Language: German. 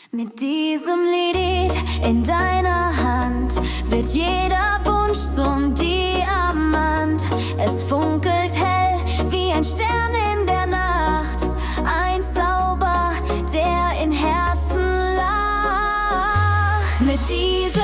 Mit diesem Lied in deiner Hand wird jeder Wunsch zum Diamant. Es funkelt hell wie ein Stern in der Nacht, ein Zauber, der in Herzen lacht. Mit diesem